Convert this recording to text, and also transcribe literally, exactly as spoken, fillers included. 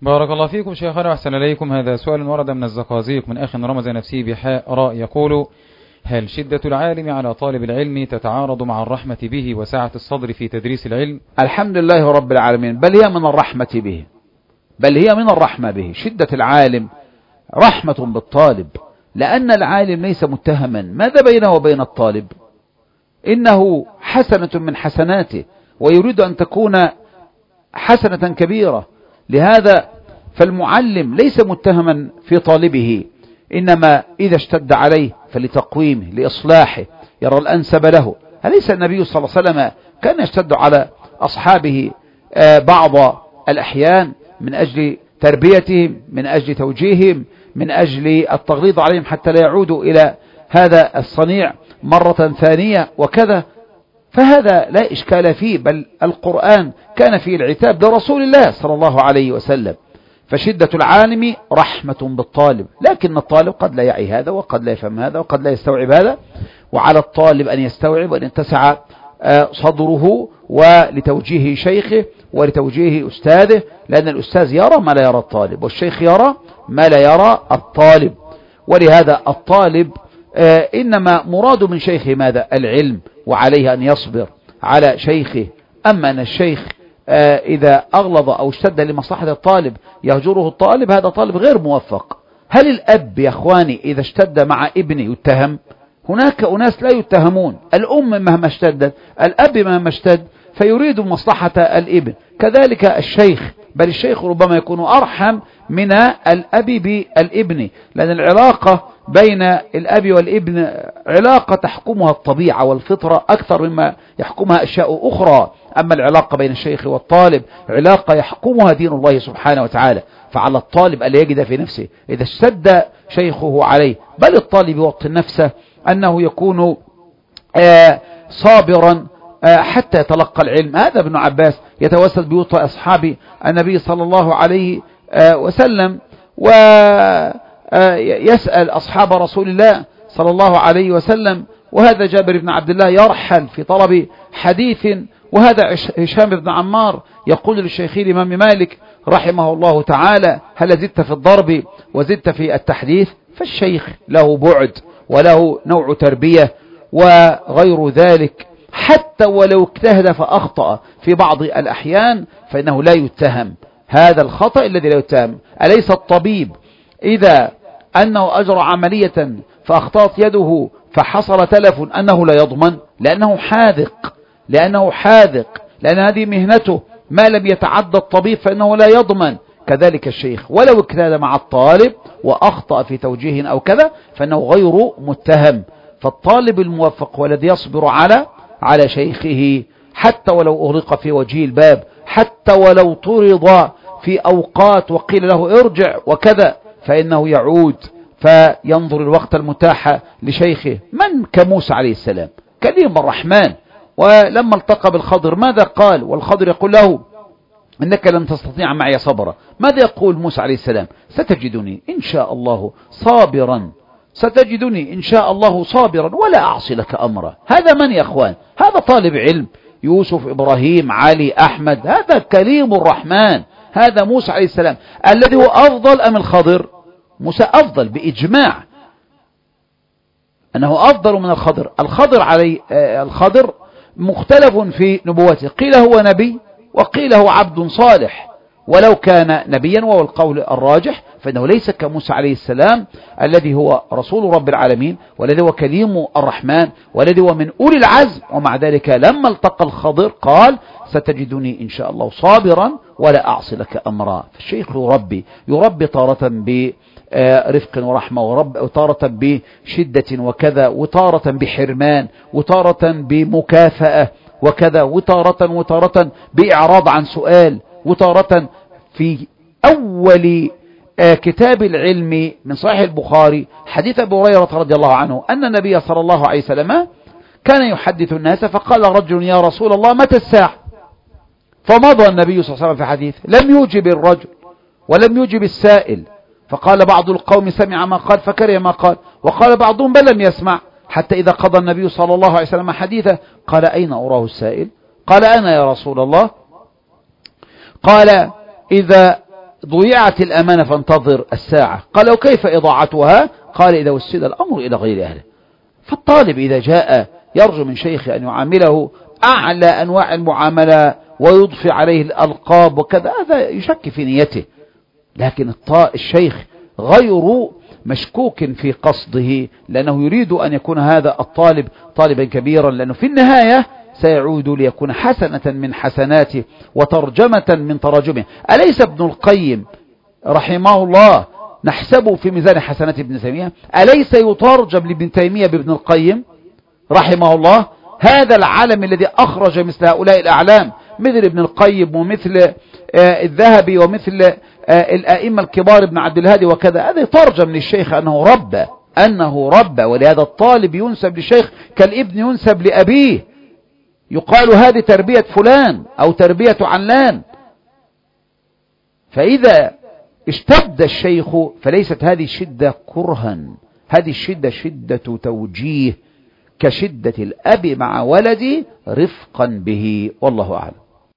بارك الله فيكم شيخنا وأحسن إليكم. هذا سؤال ورد من الزقازيق من أخ رمز نفسه بحاء راء يقول: هل شدة العالم على طالب العلم تتعارض مع الرحمة به وسعة الصدر في تدريس العلم؟ الحمد لله رب العالمين، بل هي من الرحمة به، بل هي من الرحمة به. شدة العالم رحمة بالطالب، لأن العالم ليس متهما. ماذا بينه وبين الطالب؟ إنه حسنة من حسناته ويريد أن تكون حسنة كبيرة. لهذا فالمعلم ليس متهما في طالبه، إنما إذا اشتد عليه فلتقويمه لإصلاحه يرى الأنسب له. أليس النبي صلى الله عليه وسلم كان يشتد على أصحابه بعض الأحيان من أجل تربيتهم، من أجل توجيههم، من أجل التغليظ عليهم حتى لا يعودوا إلى هذا الصنيع مرة ثانية وكذا؟ فهذا لا إشكال فيه، بل القرآن كان فيه العتاب لرسول الله صلى الله عليه وسلم. فشدة العالم رحمة بالطالب، لكن الطالب قد لا يعي هذا وقد لا يفهم هذا وقد لا يستوعب هذا، وعلى الطالب أن يستوعب وأن يتسع صدره ولتوجيه شيخه ولتوجيه أستاذه، لأن الأستاذ يرى ما لا يرى الطالب، والشيخ يرى ما لا يرى الطالب. ولهذا الطالب إنما مراد من شيخه ماذا؟ العلم، وعليه أن يصبر على شيخه. أما أن الشيخ إذا أغلظ أو اشتد لمصلحة الطالب يهجره الطالب، هذا طالب غير موفق. هل الأب يا أخواني إذا اشتد مع ابنه يتهم؟ هناك أناس لا يتهمون. الأم مهما اشتدت، الأب مهما اشتد فيريد مصلحة الابن. كذلك الشيخ، بل الشيخ ربما يكون أرحم من الأب بالابن، لأن العلاقة بين الأب والابن علاقة تحكمها الطبيعة والفطرة أكثر مما يحكمها أشياء أخرى. أما العلاقة بين الشيخ والطالب علاقة يحكمها دين الله سبحانه وتعالى. فعلى الطالب ألا يجد في نفسه إذا اشتد شيخه عليه، بل الطالب يوطن نفسه أنه يكون آه صابرا آه حتى يتلقى العلم. هذا ابن عباس يتوسد بوطأ أصحاب النبي صلى الله عليه آه وسلم، ويسأل أصحاب رسول الله صلى الله عليه وسلم، وهذا جابر بن عبد الله يرحل في طلب حديث، وهذا هشام بن عمار يقول للشيخ الإمام مالك رحمه الله تعالى: هل زدت في الضرب وزدت في التحديث؟ فالشيخ له بعد وله نوع تربية وغير ذلك، حتى ولو اجتهد فأخطأ في بعض الأحيان فإنه لا يتهم. هذا الخطأ الذي لا يتهم. أليس الطبيب إذا أنه أجرى عملية فأخطأت يده فحصل تلف أنه لا يضمن؟ لأنه حاذق، لأنه حاذق لأن هذه مهنته، ما لم يتعدى الطبيب فإنه لا يضمن. كذلك الشيخ ولو اجتهد مع الطالب وأخطأ في توجيه أو كذا فإنه غير متهم. فالطالب الموفق والذي يصبر على على شيخه حتى ولو أغلق في وجه الباب، حتى ولو طرد في أوقات وقيل له ارجع وكذا، فإنه يعود فينظر الوقت المتاح لشيخه. من كموسى عليه السلام كليم الرحمن، ولما التقى بالخضر ماذا قال؟ والخضر يقول له: إنك لن تستطيع معي صبرا. ماذا يقول موسى عليه السلام؟ ستجدني إن شاء الله صابرا، ستجدني إن شاء الله صابرا ولا أعصي لك أمرا. هذا من يا أخوان؟ هذا طالب علم. يوسف، إبراهيم، علي، أحمد، هذا كليم الرحمن، هذا موسى عليه السلام. الذي هو أفضل أم الخضر؟ موسى أفضل بإجماع أنه أفضل من الخضر. الخضر عليه آه الخضر مختلف في نبوته، قيل هو نبي وقيل هو عبد صالح، ولو كان نبيا وهو القول الراجح فإنه ليس كموسى عليه السلام الذي هو رسول رب العالمين والذي هو كليم الرحمن والذي هو من أولي العزم. ومع ذلك لما التقى الخضر قال: ستجدني إن شاء الله صابرا ولا أعصي لك أمرا. فالشيخ يربي يربي طارة برفق ورحمة، وطارة بشدة وكذا، وطارة بحرمان، وطارة بمكافأة وكذا، وطارة وطارة بإعراض عن سؤال، وطارة في أول كتاب العلم من صحيح البخاري حديث أبي هريرة رضي الله عنه أن النبي صلى الله عليه وسلم كان يحدث الناس فقال رجل: يا رسول الله متى الساعة؟ فمضى النبي صلى الله عليه وسلم في حديث لم يوجب الرجل ولم يوجب السائل، فقال بعض القوم سمع ما قال فكره ما قال، وقال بعضهم بل لم يسمع، حتى إذا قضى النبي صلى الله عليه وسلم حديثه قال: أين أراه السائل؟ قال: أنا يا رسول الله. قال: إذا ضيعت الأمانة فانتظر الساعة. قال وكيف إضاعتها؟ قال إذا وسد الأمر إلى غير أهله. فالطالب إذا جاء يرجو من شيخه أن يعامله أعلى أنواع المعاملة ويضفي عليه الألقاب وكذا، هذا يشك في نيته، لكن الشيخ غير مشكوك في قصده، لأنه يريد أن يكون هذا الطالب طالبا كبيرا، لأنه في النهاية سيعود ليكون حسنة من حسناته وترجمة من تراجمه. أليس ابن القيم رحمه الله نحسبه في ميزان حسنات ابن تيمية؟ أليس يترجم لابن تيمية بابن القيم رحمه الله؟ هذا العالم الذي أخرج مثل هؤلاء الأعلام مثل ابن القيم ومثل آه الذهبي ومثل آه الأئمة الكبار ابن عبد الهادي وكذا، هذا يترجم للشيخ أنه رب أنه رب ولهذا الطالب ينسب للشيخ كالابن ينسب لأبيه، يقال هذه تربية فلان أو تربية علان. فإذا اشتد الشيخ فليست هذه الشدة كرها، هذه الشدة شدة توجيه كشدة الأب مع ولدي رفقا به، والله أعلم.